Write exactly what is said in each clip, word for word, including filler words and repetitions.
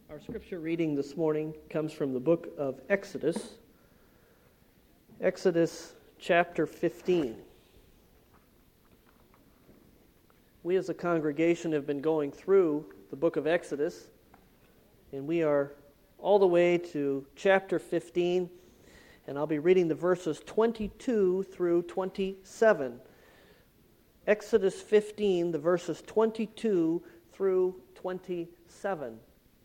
Our scripture reading this morning comes from the book of Exodus, Exodus chapter fifteen. We as a congregation have been going through the book of Exodus, and we are all the way to chapter fifteen, and I'll be reading the verses twenty-two through twenty-seven. Exodus fifteen, the verses twenty-two through twenty-seven.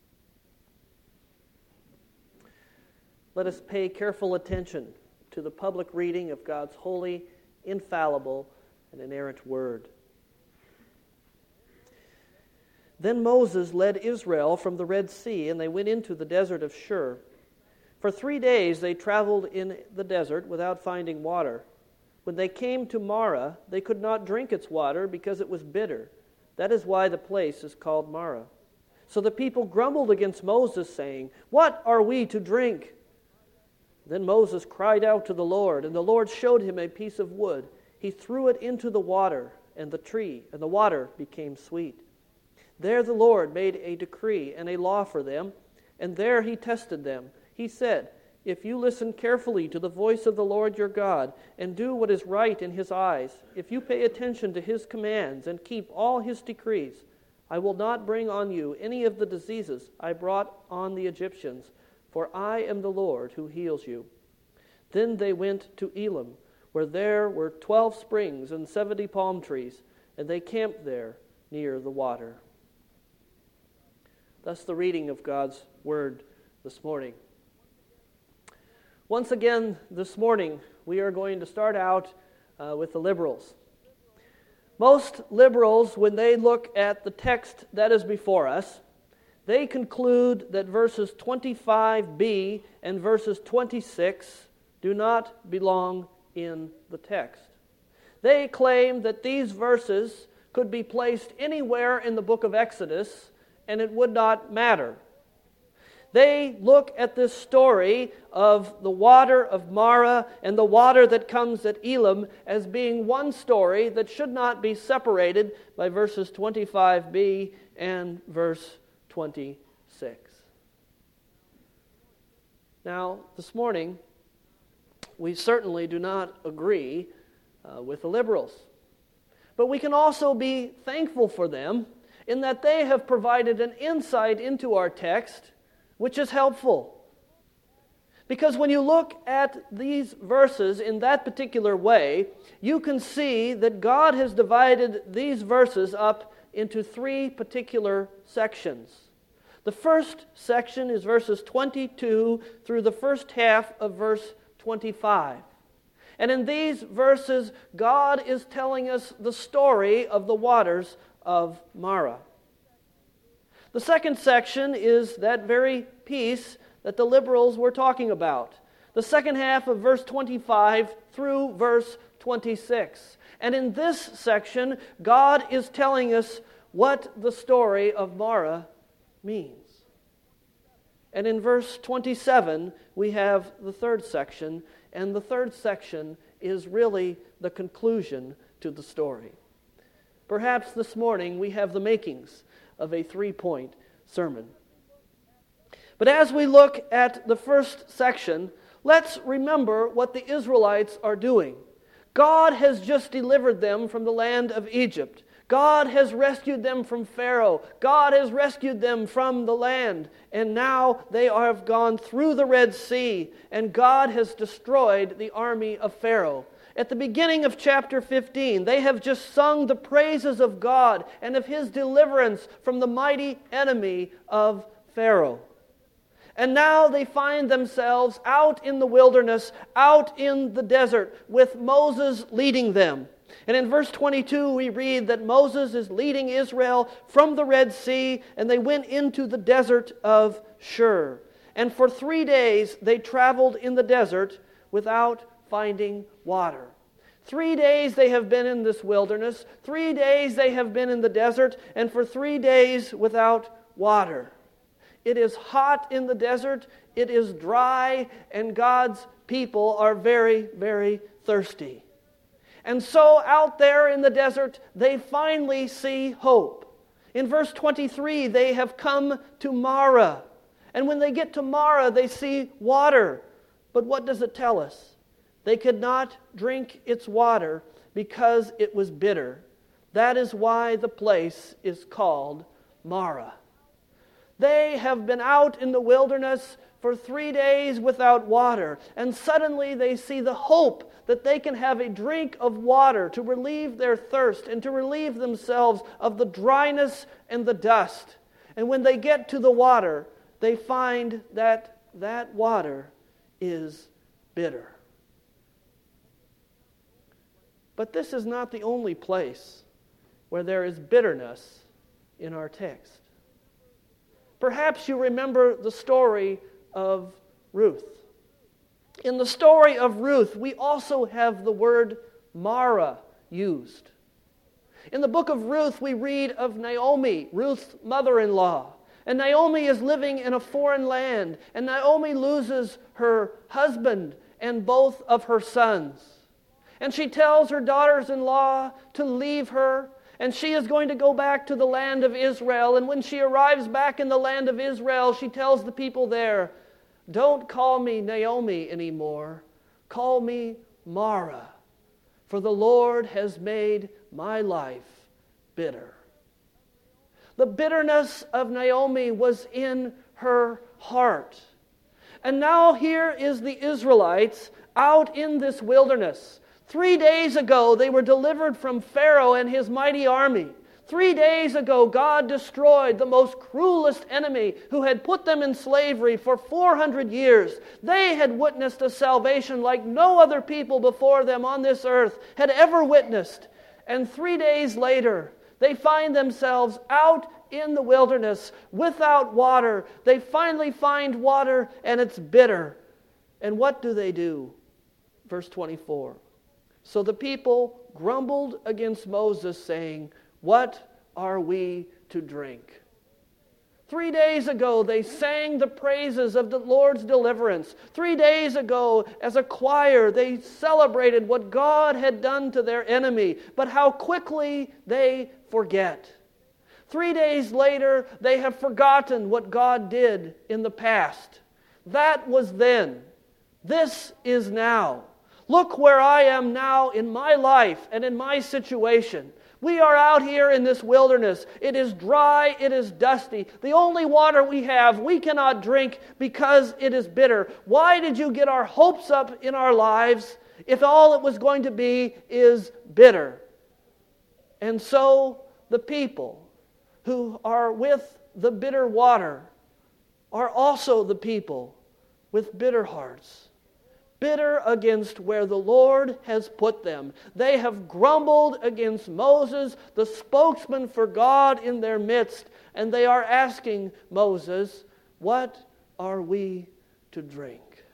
Let us pay careful attention to the public reading of God's holy, infallible, and inerrant word. Then Moses led Israel from the Red Sea, and they went into the desert of Shur. For three days they traveled in the desert without finding water. When they came to Marah, they could not drink its water because it was bitter. That is why the place is called Marah. So the people grumbled against Moses, saying, "What are we to drink?" Then Moses cried out to the Lord, and the Lord showed him a piece of wood. He threw it into the water, and the tree, and the water became sweet. There the Lord made a decree and a law for them, and there he tested them. He said, "If you listen carefully to the voice of the Lord your God, and do what is right in his eyes, if you pay attention to his commands and keep all his decrees, I will not bring on you any of the diseases I brought on the Egyptians, for I am the Lord who heals you." Then they went to Elim, where there were twelve springs and seventy palm trees, and they camped there near the water. Thus the reading of God's word this morning. Once again this morning, we are going to start out uh, with the liberals. Most liberals, when they look at the text that is before us, they conclude that verses twenty-five b and verses twenty-six do not belong in the text. They claim that these verses could be placed anywhere in the book of Exodus and it would not matter. They look at this story of the water of Marah and the water that comes at Elim as being one story that should not be separated by verses twenty-five b and verse twenty-six. Now, this morning, we certainly do not agree uh, with the liberals. But we can also be thankful for them in that they have provided an insight into our text which is helpful. Because when you look at these verses in that particular way, you can see that God has divided these verses up into three particular sections. The first section is verses twenty-two through the first half of verse twenty-five. And in these verses, God is telling us the story of the waters of Marah. The second section is that very piece that the liberals were talking about. The second half of verse twenty-five through verse twenty-six. And in this section, God is telling us what the story of Marah means. And in verse twenty-seven, we have the third section, and the third section is really the conclusion to the story. Perhaps this morning we have the makings of a three-point sermon. But as we look at the first section, let's remember what the Israelites are doing. God has just delivered them from the land of Egypt. God has rescued them from Pharaoh. God has rescued them from the land. And now they have gone through the Red Sea, and God has destroyed the army of Pharaoh. At the beginning of chapter fifteen, they have just sung the praises of God and of His deliverance from the mighty enemy of Pharaoh. And now they find themselves out in the wilderness, out in the desert, with Moses leading them. And in verse twenty-two, we read that Moses is leading Israel from the Red Sea, and they went into the desert of Shur. And for three days they traveled in the desert without finding water. Three days they have been in this wilderness. Three days they have been in the desert, and for three days without water. It is hot in the desert, it is dry, and God's people are very, very thirsty. And so out there in the desert, they finally see hope. In verse twenty-three, they have come to Marah. And when they get to Marah, they see water. But what does it tell us? They could not drink its water because it was bitter. That is why the place is called Marah. They have been out in the wilderness for three days without water, and suddenly they see the hope that they can have a drink of water to relieve their thirst and to relieve themselves of the dryness and the dust. And when they get to the water, they find that that water is bitter. But this is not the only place where there is bitterness in our text. Perhaps you remember the story of Ruth. In the story of Ruth, we also have the word Mara used. In the book of Ruth, we read of Naomi, Ruth's mother-in-law. And Naomi is living in a foreign land. And Naomi loses her husband and both of her sons. And she tells her daughters-in-law to leave her. And she is going to go back to the land of Israel. And when she arrives back in the land of Israel, she tells the people there, "Don't call me Naomi anymore. Call me Mara, for the Lord has made my life bitter." The bitterness of Naomi was in her heart. And now here is the Israelites out in this wilderness. Three days ago, they were delivered from Pharaoh and his mighty army. Three days ago, God destroyed the most cruelest enemy who had put them in slavery for four hundred years. They had witnessed a salvation like no other people before them on this earth had ever witnessed. And three days later, they find themselves out in the wilderness without water. They finally find water, and it's bitter. And what do they do? Verse twenty-four. So the people grumbled against Moses, saying, "What are we to drink?" Three days ago, they sang the praises of the Lord's deliverance. Three days ago, as a choir, they celebrated what God had done to their enemy. But how quickly they forget. Three days later, they have forgotten what God did in the past. That was then. This is now. Look where I am now in my life and in my situation. We are out here in this wilderness. It is dry, it is dusty. The only water we have, we cannot drink because it is bitter. Why did you get our hopes up in our lives if all it was going to be is bitter? And so the people who are with the bitter water are also the people with bitter hearts. Bitter against where the Lord has put them. They have grumbled against Moses, the spokesman for God in their midst, and they are asking Moses, "What are we to drink?"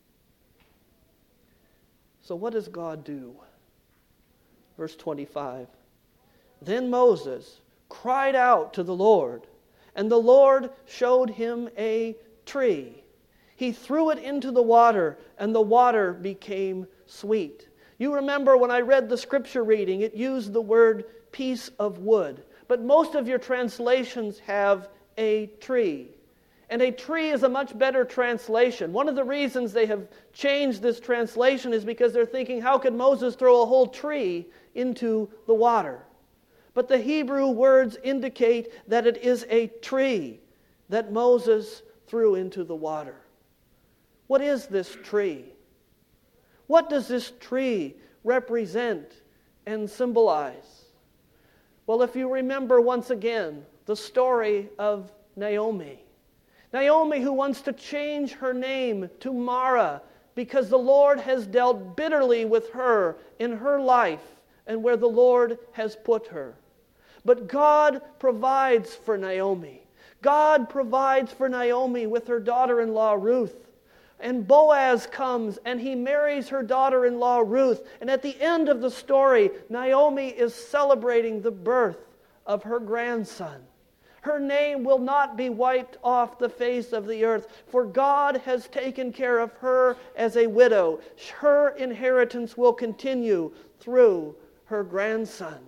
So what does God do? Verse twenty-five. Then Moses cried out to the Lord, and the Lord showed him a tree. He threw it into the water, and the water became sweet. You remember when I read the scripture reading, it used the word piece of wood. But most of your translations have a tree. And a tree is a much better translation. One of the reasons they have changed this translation is because they're thinking, how could Moses throw a whole tree into the water? But the Hebrew words indicate that it is a tree that Moses threw into the water. What is this tree? What does this tree represent and symbolize? Well, if you remember once again the story of Naomi. Naomi who wants to change her name to Mara because the Lord has dealt bitterly with her in her life and where the Lord has put her. But God provides for Naomi. God provides for Naomi with her daughter-in-law Ruth. And Boaz comes and he marries her daughter-in-law Ruth. And at the end of the story, Naomi is celebrating the birth of her grandson. Her name will not be wiped off the face of the earth, for God has taken care of her as a widow. Her inheritance will continue through her grandson.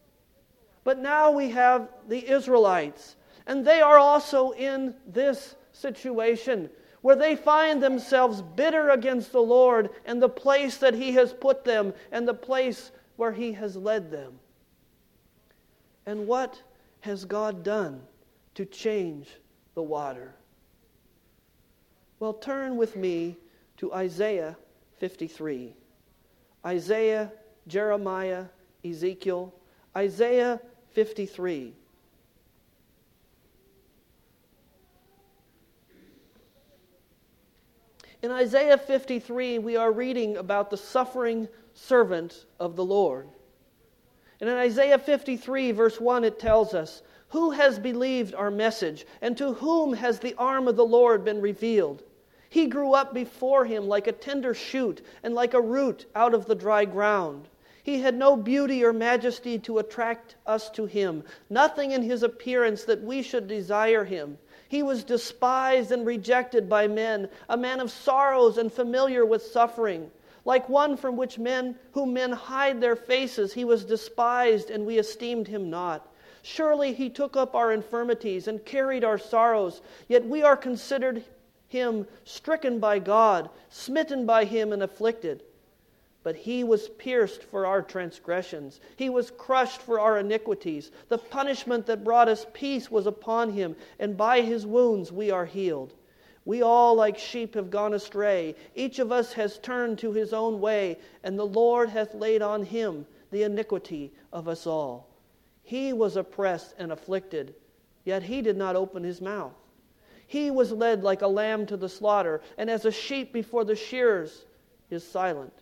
But now we have the Israelites, and they are also in this situation where they find themselves bitter against the Lord and the place that He has put them and the place where He has led them. And what has God done to change the water? Well, turn with me to Isaiah fifty-three. Isaiah, Jeremiah, Ezekiel, Isaiah fifty-three. In Isaiah fifty-three, we are reading about the suffering servant of the Lord. And in Isaiah fifty-three, verse one, it tells us, "Who has believed our message, and to whom has the arm of the Lord been revealed? He grew up before Him like a tender shoot, and like a root out of the dry ground. He had no beauty or majesty to attract us to Him, nothing in His appearance that we should desire Him. He was despised and rejected by men, a man of sorrows and familiar with suffering. Like one from which men, whom men hide their faces, He was despised, and we esteemed Him not. Surely He took up our infirmities and carried our sorrows, yet we are considered Him stricken by God, smitten by Him and afflicted. But He was pierced for our transgressions. He was crushed for our iniquities. The punishment that brought us peace was upon Him, and by His wounds we are healed. We all like sheep have gone astray. Each of us has turned to his own way, and the Lord hath laid on Him the iniquity of us all. He was oppressed and afflicted, yet He did not open His mouth. He was led like a lamb to the slaughter, and as a sheep before the shearers is silent,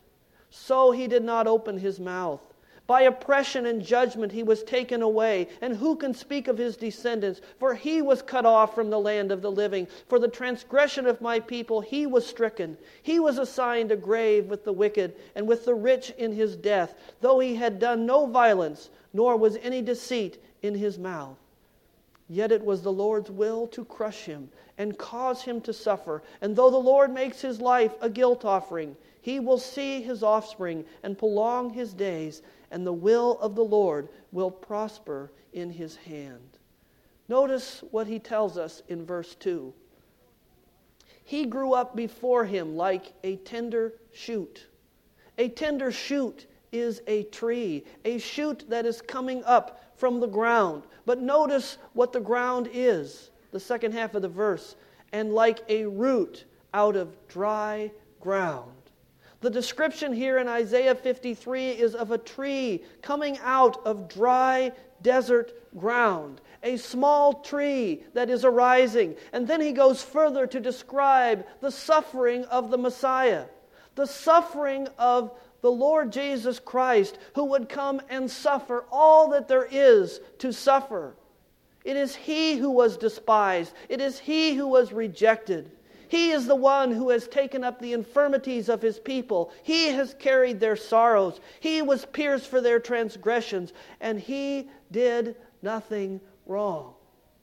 so He did not open His mouth. By oppression and judgment He was taken away. And who can speak of His descendants? For He was cut off from the land of the living. For the transgression of my people He was stricken. He was assigned a grave with the wicked and with the rich in His death, though He had done no violence, nor was any deceit in His mouth. Yet it was the Lord's will to crush Him and cause Him to suffer. And though the Lord makes His life a guilt offering, He will see His offspring and prolong His days, and the will of the Lord will prosper in His hand." Notice what He tells us in verse two. He grew up before Him like a tender shoot. A tender shoot is a tree, a shoot that is coming up from the ground. But notice what the ground is, the second half of the verse, "and like a root out of dry ground." The description here in Isaiah fifty-three is of a tree coming out of dry desert ground. A small tree that is arising. And then he goes further to describe the suffering of the Messiah. The suffering of the Lord Jesus Christ, who would come and suffer all that there is to suffer. It is He who was despised. It is He who was rejected. He is the one who has taken up the infirmities of His people. He has carried their sorrows. He was pierced for their transgressions, and He did nothing wrong.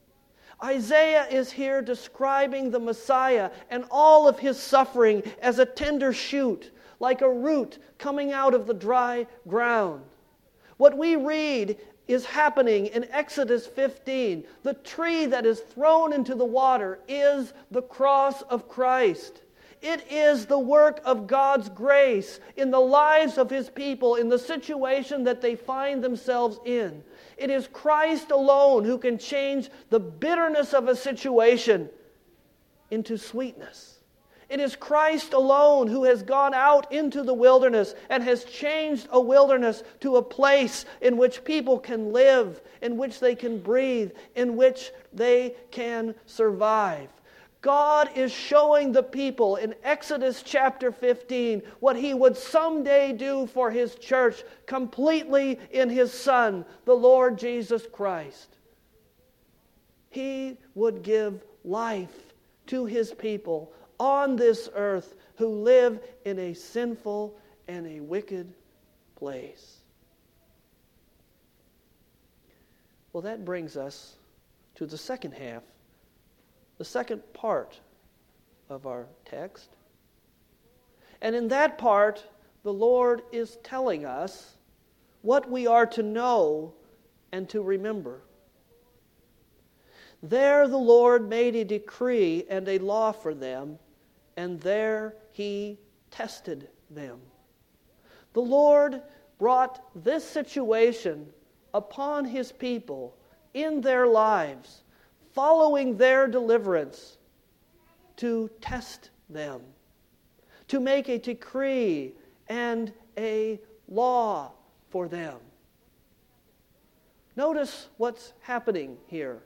Isaiah is here describing the Messiah and all of His suffering as a tender shoot, like a root coming out of the dry ground. What we read is happening in Exodus fifteen. The tree that is thrown into the water is the cross of Christ. It is the work of God's grace in the lives of His people, in the situation that they find themselves in. It is Christ alone who can change the bitterness of a situation into sweetness. It is Christ alone who has gone out into the wilderness and has changed a wilderness to a place in which people can live, in which they can breathe, in which they can survive. God is showing the people in Exodus chapter fifteen what He would someday do for His church completely in His Son, the Lord Jesus Christ. He would give life to His people on this earth who live in a sinful and a wicked place. Well, that brings us to the second half, the second part of our text. And in that part, the Lord is telling us what we are to know and to remember. There the Lord made a decree and a law for them, and there He tested them. The Lord brought this situation upon His people in their lives, following their deliverance, to test them, to make a decree and a law for them. Notice what's happening here.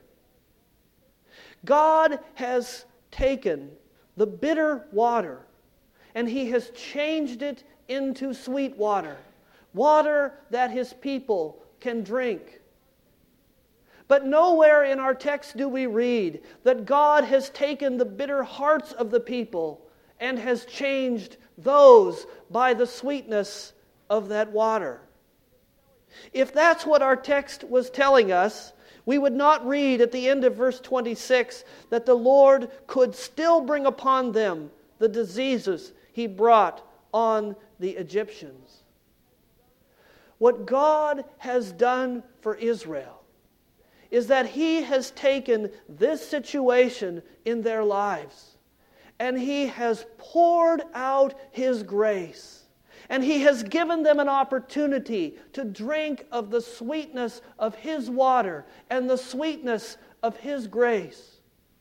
God has taken the bitter water and He has changed it into sweet water, water that His people can drink. But nowhere in our text do we read that God has taken the bitter hearts of the people and has changed those by the sweetness of that water. If that's what our text was telling us, we would not read at the end of verse twenty-six that the Lord could still bring upon them the diseases He brought on the Egyptians. What God has done for Israel is that He has taken this situation in their lives and He has poured out His grace. And He has given them an opportunity to drink of the sweetness of His water and the sweetness of His grace.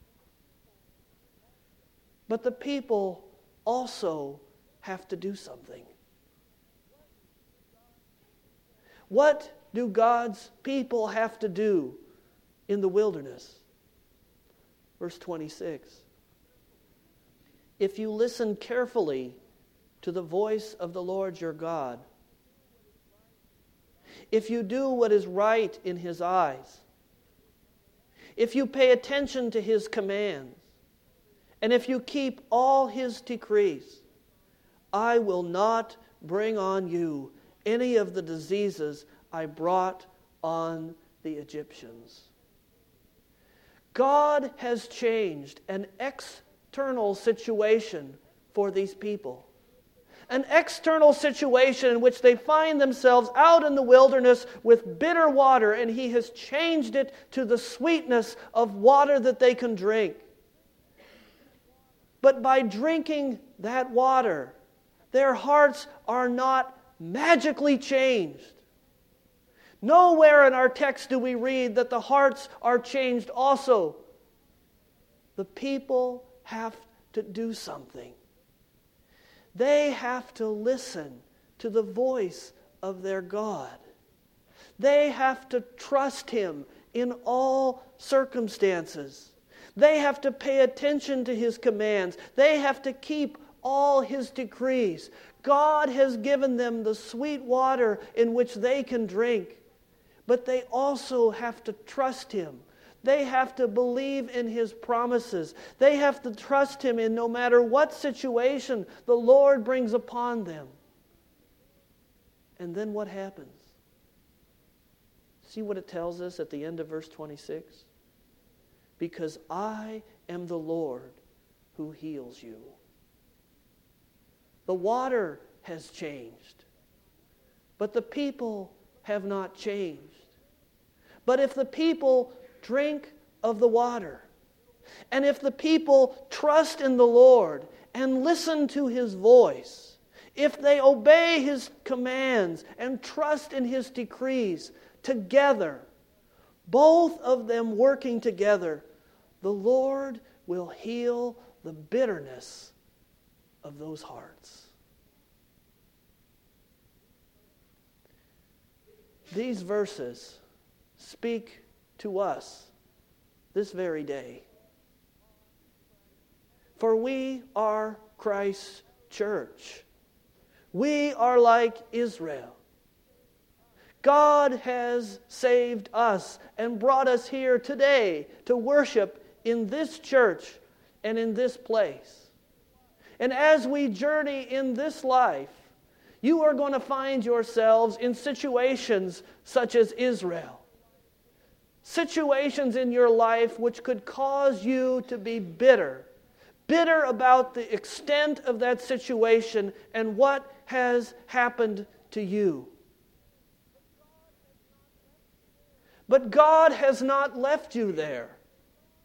But the people also have to do something. What do God's people have to do in the wilderness? Verse twenty-six. If you listen carefully to the voice of the Lord your God, if you do what is right in His eyes, if you pay attention to His commands, and if you keep all His decrees, I will not bring on you any of the diseases I brought on the Egyptians. God has changed an external situation for these people. An external situation in which they find themselves out in the wilderness with bitter water, and He has changed it to the sweetness of water that they can drink. But by drinking that water, their hearts are not magically changed. Nowhere in our text do we read that the hearts are changed also. The people have to do something. They have to listen to the voice of their God. They have to trust Him in all circumstances. They have to pay attention to His commands. They have to keep all His decrees. God has given them the sweet water in which they can drink. But they also have to trust Him. They have to believe in His promises. They have to trust Him in no matter what situation the Lord brings upon them. And then what happens? See what it tells us at the end of verse twenty-six? Because I am the Lord who heals you. The water has changed, but the people have not changed. But if the people drink of the water, and if the people trust in the Lord and listen to His voice, if they obey His commands and trust in His decrees together, both of them working together, the Lord will heal the bitterness of those hearts. These verses speak to us this very day. For we are Christ's church. We are like Israel. God has saved us and brought us here today to worship in this church and in this place. And as we journey in this life, you are going to find yourselves in situations such as Israel. Situations in your life which could cause you to be bitter. Bitter about the extent of that situation and what has happened to you. But God has not left you there.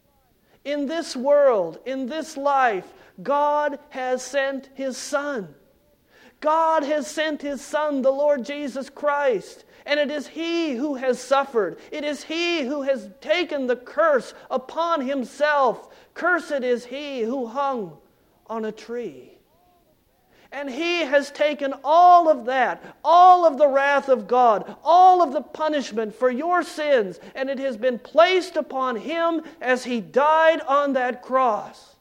In this world, in this life, God has sent His Son. God has sent His Son, the Lord Jesus Christ. And it is He who has suffered. It is He who has taken the curse upon Himself. Cursed is he who hung on a tree. And He has taken all of that, all of the wrath of God, all of the punishment for your sins, and it has been placed upon Him as He died on that cross.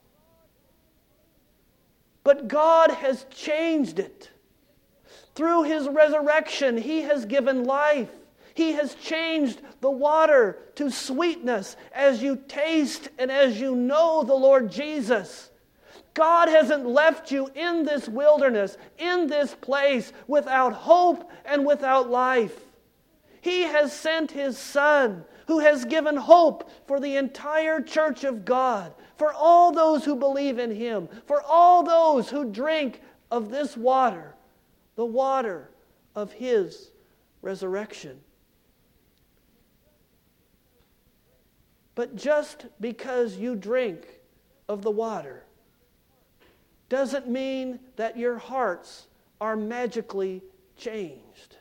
But God has changed it. Through His resurrection, He has given life. He has changed the water to sweetness as you taste and as you know the Lord Jesus. God hasn't left you in this wilderness, in this place, without hope and without life. He has sent His Son, who has given hope for the entire church of God, for all those who believe in Him, for all those who drink of this water, the water of His resurrection. But just because you drink of the water doesn't mean that your hearts are magically changed.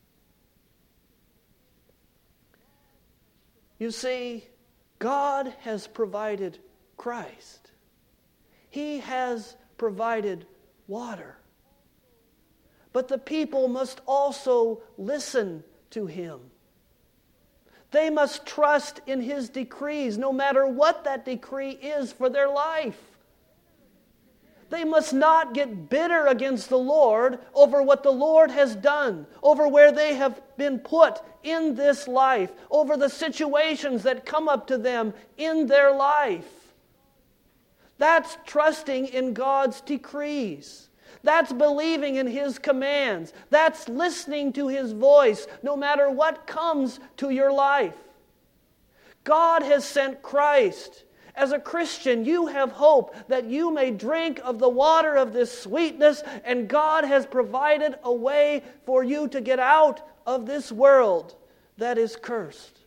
You see, God has provided Christ. He has provided water. But the people must also listen to Him. They must trust in His decrees, no matter what that decree is for their life. They must not get bitter against the Lord over what the Lord has done, over where they have been put in this life, over the situations that come up to them in their life. That's trusting in God's decrees. That's believing in His commands. That's listening to His voice no matter what comes to your life. God has sent Christ. As a Christian, you have hope that you may drink of the water of this sweetness, and God has provided a way for you to get out of this world that is cursed.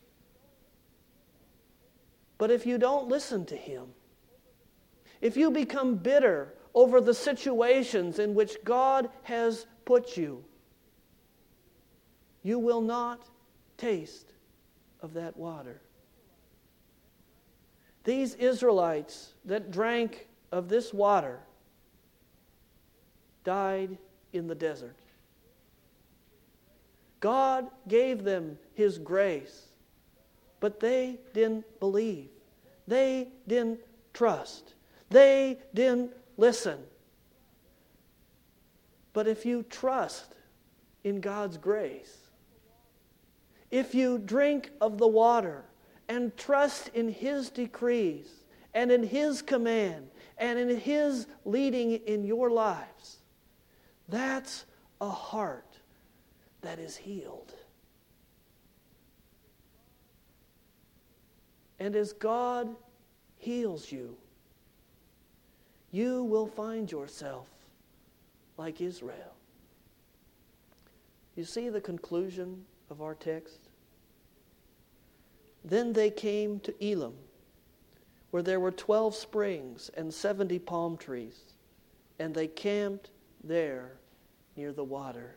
But if you don't listen to Him, if you become bitter over the situations in which God has put you, you will not taste of that water. These Israelites that drank of this water died in the desert. God gave them His grace, but they didn't believe. They didn't trust. They didn't listen. But if you trust in God's grace, if you drink of the water and trust in His decrees and in His command and in His leading in your lives, that's a heart that is healed. And as God heals you, you will find yourself like Israel. You see the conclusion of our text? Then they came to Elim, where there were twelve springs and seventy palm trees, and they camped there near the water.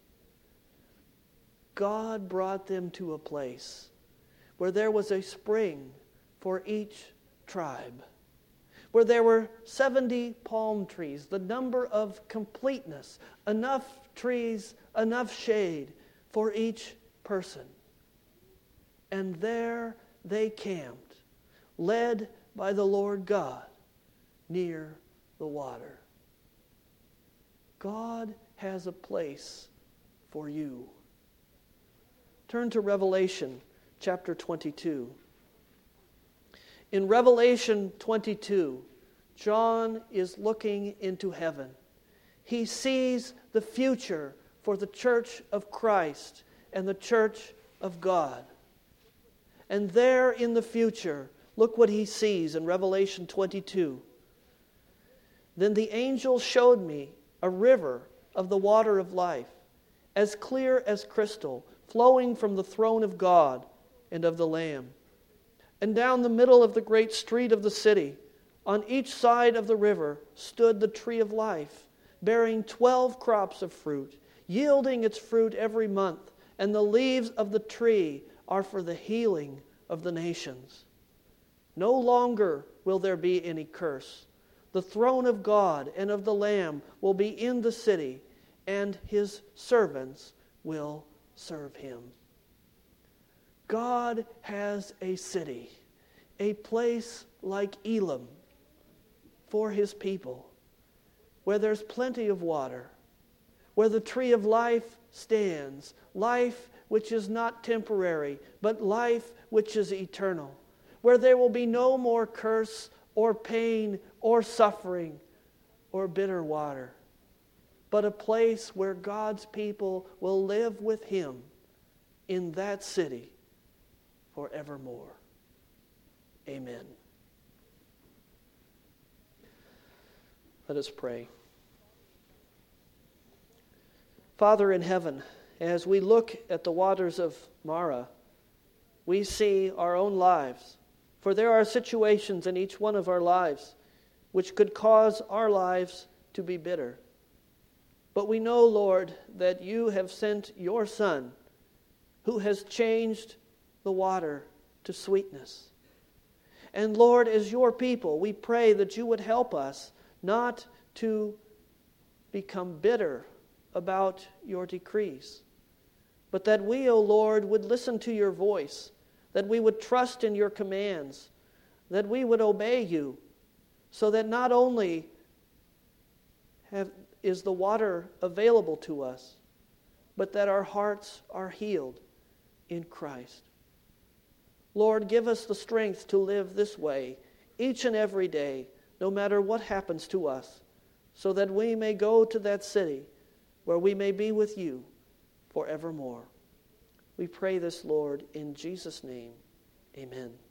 God brought them to a place where there was a spring for each tribe, where there were seventy palm trees, the number of completeness, enough trees, enough shade for each person. And there they camped, led by the Lord God, near the water. God has a place for you. Turn to Revelation chapter twenty-two. In Revelation twenty-two, John is looking into heaven. He sees the future for the church of Christ and the church of God. And there in the future, look what he sees in Revelation twenty-two. Then the angel showed me a river of the water of life, as clear as crystal, flowing from the throne of God and of the Lamb. And down the middle of the great street of the city, on each side of the river, stood the tree of life, bearing twelve crops of fruit, yielding its fruit every month, and the leaves of the tree are for the healing of the nations. No longer will there be any curse. The throne of God and of the Lamb will be in the city, and his servants will serve him. God has a city, a place like Elim for his people, where there's plenty of water, where the tree of life stands, life which is not temporary, but life which is eternal, where there will be no more curse or pain or suffering or bitter water, but a place where God's people will live with him in that city forevermore. Amen. Let us pray. Father in heaven, as we look at the waters of Marah, we see our own lives. For there are situations in each one of our lives which could cause our lives to be bitter. But we know, Lord, that you have sent your Son, who has changed the water to sweetness. And Lord, as your people, we pray that you would help us not to become bitter about your decrees, but that we, O Lord, would listen to your voice, that we would trust in your commands, that we would obey you, so that not only have, is the water available to us, but that our hearts are healed in Christ. Lord, give us the strength to live this way each and every day, no matter what happens to us, so that we may go to that city where we may be with you forevermore. We pray this, Lord, in Jesus' name. Amen.